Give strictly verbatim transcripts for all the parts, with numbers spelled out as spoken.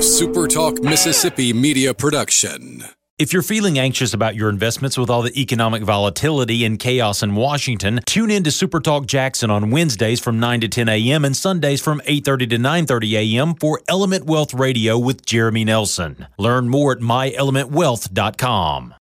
SuperTalk Mississippi media production. If you're feeling anxious about your investments with all the economic volatility and chaos in Washington, tune in to SuperTalk Jackson on Wednesdays from nine to ten a.m. and Sundays from eight thirty to nine thirty a.m. for Element Wealth Radio with Jeremy Nelson. Learn more at my element wealth dot com.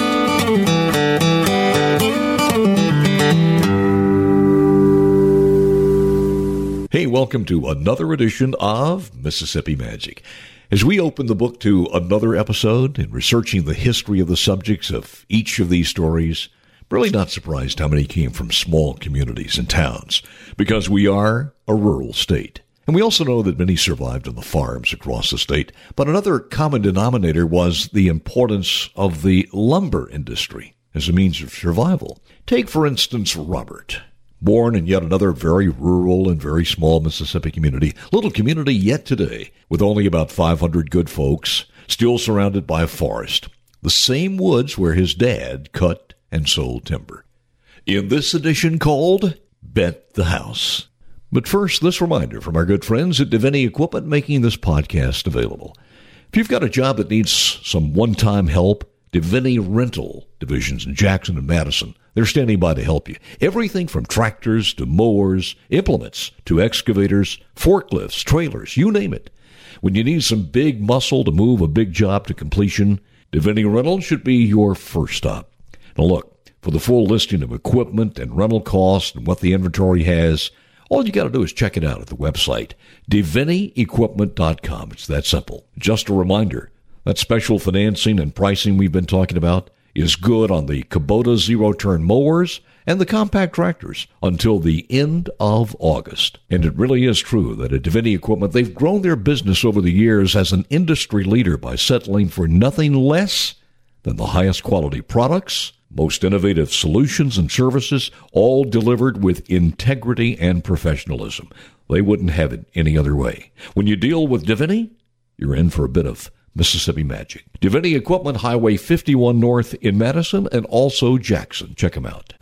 Hey, welcome to another edition of Mississippi Magic. As we open the book to another episode in researching the history of the subjects of each of these stories, I'm really not surprised how many came from small communities and towns, because we are a rural state. And we also know that many survived on the farms across the state, but another common denominator was the importance of the lumber industry as a means of survival. Take, for instance, Robert. Born in yet another very rural and very small Mississippi community, little community yet today, with only about five hundred good folks, still surrounded by a forest, the same woods where his dad cut and sold timber. In this edition called Bet the House. But first, this reminder from our good friends at Divini Equipment making this podcast available. If you've got a job that needs some one-time help, Divini Rental divisions in Jackson and Madison, they're standing by to help you. Everything from tractors to mowers, implements to excavators, forklifts, trailers, you name it. When you need some big muscle to move a big job to completion, Divini Rental should be your first stop. Now look, for the full listing of equipment and rental costs and what the inventory has, all you got to do is check it out at the website, divini equipment dot com. It's that simple. Just a reminder, that special financing and pricing we've been talking about is good on the Kubota zero-turn mowers and the compact tractors until the end of August. And it really is true that at Divini Equipment, they've grown their business over the years as an industry leader by settling for nothing less than the highest quality products, most innovative solutions and services, all delivered with integrity and professionalism. They wouldn't have it any other way. When you deal with Divini, you're in for a bit of Mississippi magic. Divini Equipment, Highway fifty-one North in Madison and also Jackson. Check them out.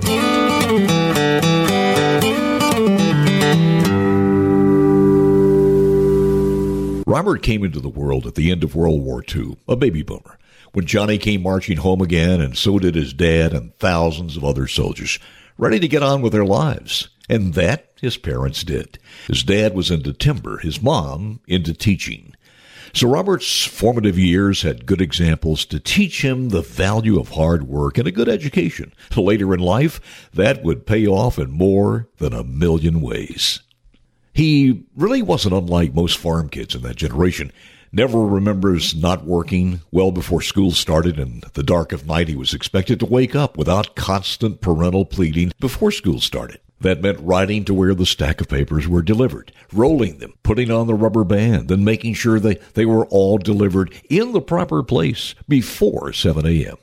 Robert came into the world at the end of World War Two, a baby boomer, when Johnny came marching home again, and so did his dad and thousands of other soldiers, ready to get on with their lives. And that his parents did. His dad was into timber, his mom into teaching. So Robert's formative years had good examples to teach him the value of hard work and a good education. Later in life, that would pay off in more than a million ways. He really wasn't unlike most farm kids in that generation. Never remembers not working. Well before school started in the dark of night, he was expected to wake up without constant parental pleading before school started. That meant riding to where the stack of papers were delivered, rolling them, putting on the rubber band, and making sure they, they were all delivered in the proper place before seven a.m.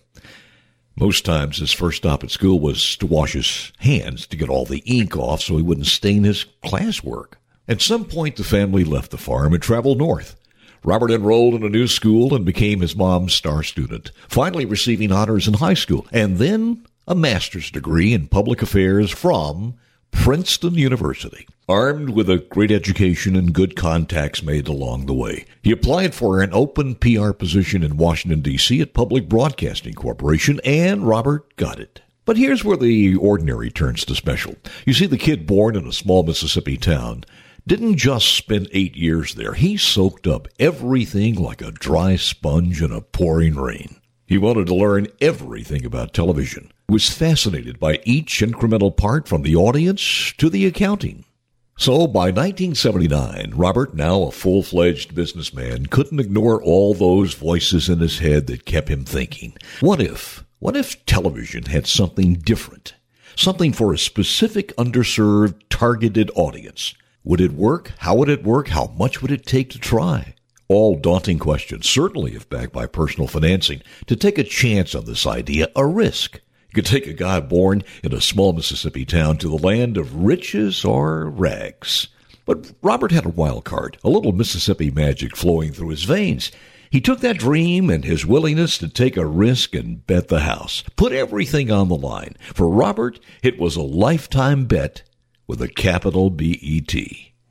Most times his first stop at school was to wash his hands to get all the ink off so he wouldn't stain his classwork. At some point, the family left the farm and traveled north. Robert enrolled in a new school and became his mom's star student, finally receiving honors in high school, and then a master's degree in public affairs from Princeton University. Armed with a great education and good contacts made along the way, he applied for an open P R position in Washington, D C at Public Broadcasting Corporation, and Robert got it. But here's where the ordinary turns to special. You see, the kid born in a small Mississippi town didn't just spend eight years there. He soaked up everything like a dry sponge in a pouring rain. He wanted to learn everything about television. He was fascinated by each incremental part, from the audience to the accounting. So by nineteen seventy-nine, Robert, now a full-fledged businessman, couldn't ignore all those voices in his head that kept him thinking. What if, what if television had something different? Something for a specific, underserved, targeted audience? Would it work? How would it work? How much would it take to try? All daunting questions, certainly if backed by personal financing. To take a chance on this idea, a risk. You could take a guy born in a small Mississippi town to the land of riches or rags. But Robert had a wild card, a little Mississippi magic flowing through his veins. He took that dream and his willingness to take a risk and bet the house, put everything on the line. For Robert, it was a lifetime bet with a capital B E T.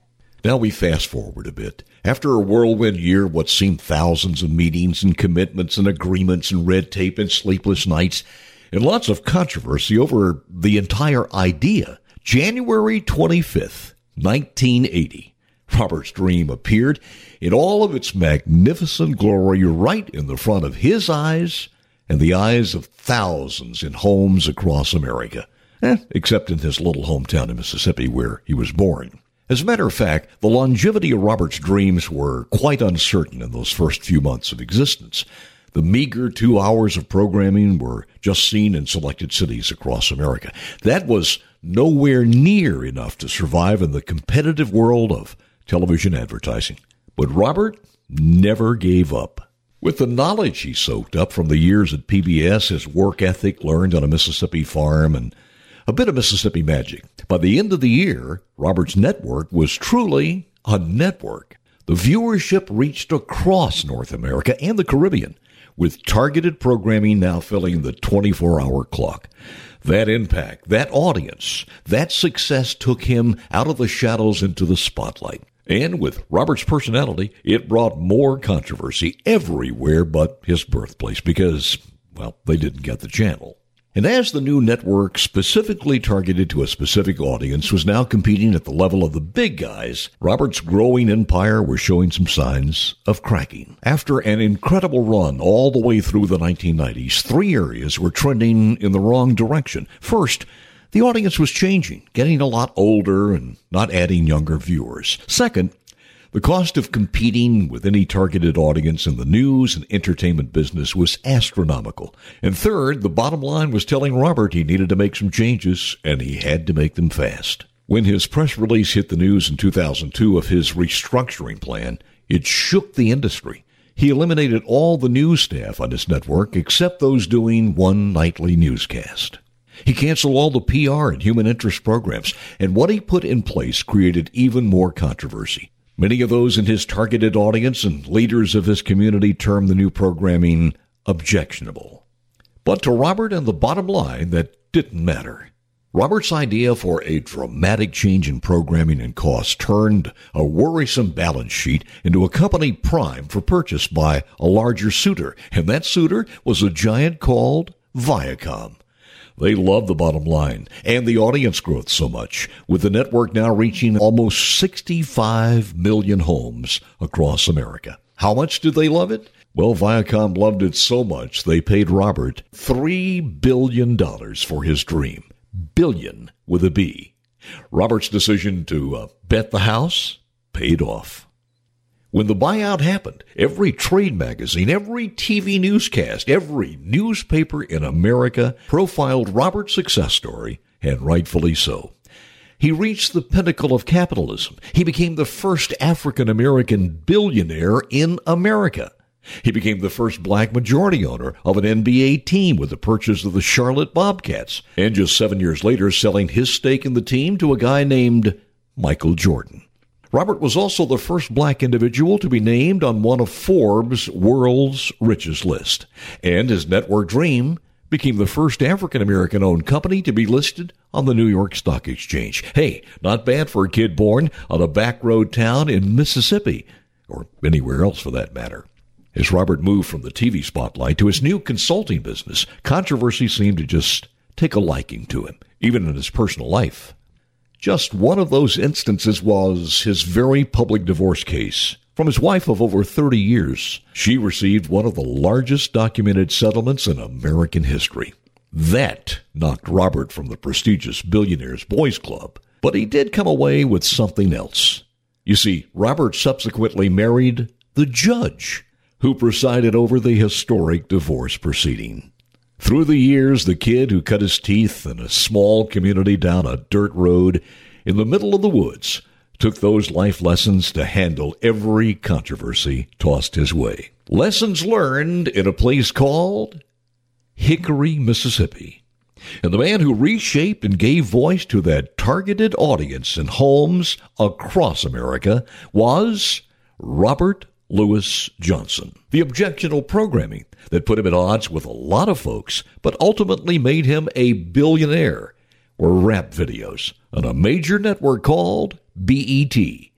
Now we fast forward a bit. After a whirlwind year, what seemed thousands of meetings and commitments and agreements and red tape and sleepless nights, and lots of controversy over the entire idea, January twenty-fifth, nineteen eighty, Robert's dream appeared in all of its magnificent glory right in the front of his eyes and the eyes of thousands in homes across America, eh, except in his little hometown in Mississippi where he was born. As a matter of fact, the longevity of Robert's dreams were quite uncertain in those first few months of existence. The meager two hours of programming were just seen in selected cities across America. That was nowhere near enough to survive in the competitive world of television advertising. But Robert never gave up. With the knowledge he soaked up from the years at P B S, his work ethic learned on a Mississippi farm, and a bit of Mississippi magic, by the end of the year, Robert's network was truly a network. The viewership reached across North America and the Caribbean, with targeted programming now filling the twenty-four hour clock. That impact, that audience, that success took him out of the shadows into the spotlight. And with Robert's personality, it brought more controversy everywhere but his birthplace because, well, they didn't get the channel. And as the new network specifically targeted to a specific audience was now competing at the level of the big guys, Robert's growing empire was showing some signs of cracking. After an incredible run all the way through the nineteen nineties, three areas were trending in the wrong direction. First, the audience was changing, getting a lot older and not adding younger viewers. Second, the cost of competing with any targeted audience in the news and entertainment business was astronomical. And third, the bottom line was telling Robert he needed to make some changes, and he had to make them fast. When his press release hit the news in two thousand two of his restructuring plan, it shook the industry. He eliminated all the news staff on his network except those doing one nightly newscast. He canceled all the P R and human interest programs, and what he put in place created even more controversy. Many of those in his targeted audience and leaders of his community termed the new programming objectionable. But to Robert and the bottom line, that didn't matter. Robert's idea for a dramatic change in programming and cost turned a worrisome balance sheet into a company primed for purchase by a larger suitor, and that suitor was a giant called Viacom. They love the bottom line and the audience growth so much, with the network now reaching almost sixty-five million homes across America. How much do they love it? Well, Viacom loved it so much they paid Robert three billion dollars for his dream. Billion with a B. Robert's decision to uh, bet the house paid off. When the buyout happened, every trade magazine, every T V newscast, every newspaper in America profiled Robert's success story, and rightfully so. He reached the pinnacle of capitalism. He became the first African-American billionaire in America. He became the first black majority owner of an N B A team with the purchase of the Charlotte Bobcats, and just seven years later selling his stake in the team to a guy named Michael Jordan. Robert was also the first black individual to be named on one of Forbes' World's Richest list, and his network dream became the first African-American-owned company to be listed on the New York Stock Exchange. Hey, not bad for a kid born on a back road town in Mississippi, or anywhere else for that matter. As Robert moved from the T V spotlight to his new consulting business, controversy seemed to just take a liking to him, even in his personal life. Just one of those instances was his very public divorce case. From his wife of over thirty years, she received one of the largest documented settlements in American history. That knocked Robert from the prestigious Billionaires Boys Club, but he did come away with something else. You see, Robert subsequently married the judge who presided over the historic divorce proceeding. Through the years, the kid who cut his teeth in a small community down a dirt road in the middle of the woods took those life lessons to handle every controversy tossed his way. Lessons learned in a place called Hickory, Mississippi. And the man who reshaped and gave voice to that targeted audience in homes across America was Robert Louis Johnson. The objectionable programming that put him at odds with a lot of folks, but ultimately made him a billionaire, were rap videos on a major network called B E T,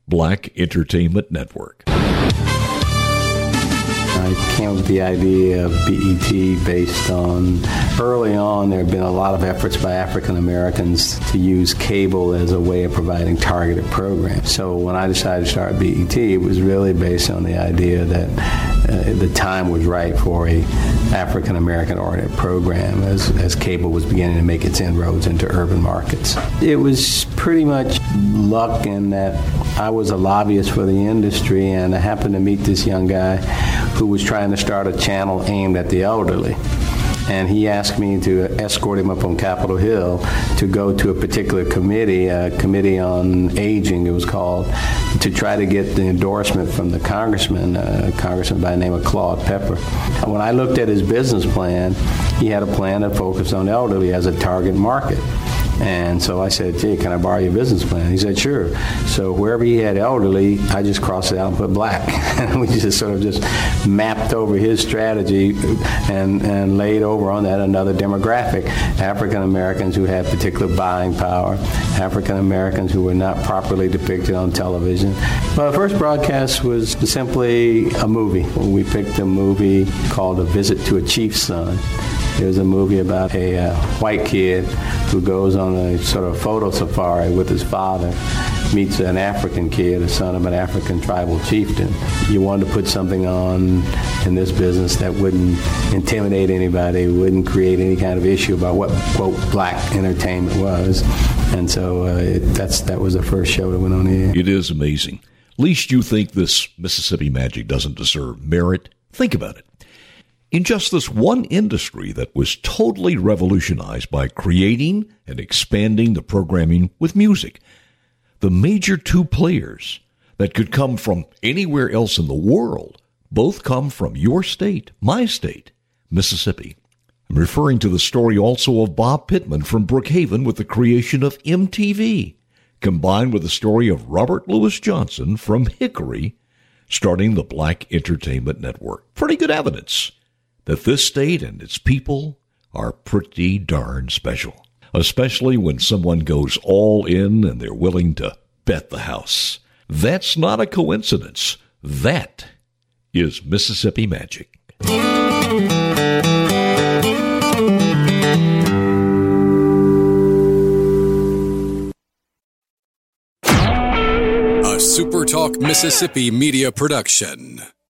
Black Entertainment Network. I came up with the idea of B E T based on, early on, there have been a lot of efforts by African Americans to use cable as a way of providing targeted programs. So when I decided to start B E T, it was really based on the idea that uh, the time was right for a African American oriented program as, as cable was beginning to make its inroads into urban markets. It was pretty much luck in that I was a lobbyist for the industry, and I happened to meet this young guy who was trying to start a channel aimed at the elderly. And he asked me to escort him up on Capitol Hill to go to a particular committee, a committee on aging it was called, to try to get the endorsement from the congressman, a congressman by the name of Claude Pepper. When I looked at his business plan, he had a plan that focused on elderly as a target market. And so I said, gee, can I borrow your business plan? He said, sure. So wherever he had elderly, I just crossed it out and put black. And we just sort of just mapped over his strategy and, and laid over on that another demographic, African Americans who had particular buying power, African Americans who were not properly depicted on television. Well, the first broadcast was simply a movie. We picked a movie called A Visit to a Chief's Son. It was a movie about a uh, white kid who goes on a sort of photo safari with his father, meets an African kid, a son of an African tribal chieftain. You wanted to put something on in this business that wouldn't intimidate anybody, wouldn't create any kind of issue about what, quote, black entertainment was. And so uh, it, that's that was the first show that went on the air. It is amazing. Least you think this Mississippi Magic doesn't deserve merit? Think about it. In just this one industry that was totally revolutionized by creating and expanding the programming with music, the major two players that could come from anywhere else in the world both come from your state, my state, Mississippi. I'm referring to the story also of Bob Pittman from Brookhaven with the creation of M T V, combined with the story of Robert Louis Johnson from Hickory starting the Black Entertainment Network. Pretty good evidence that this state and its people are pretty darn special, especially when someone goes all in and they're willing to bet the house. That's not a coincidence. That is Mississippi Magic. A SuperTalk Mississippi media production.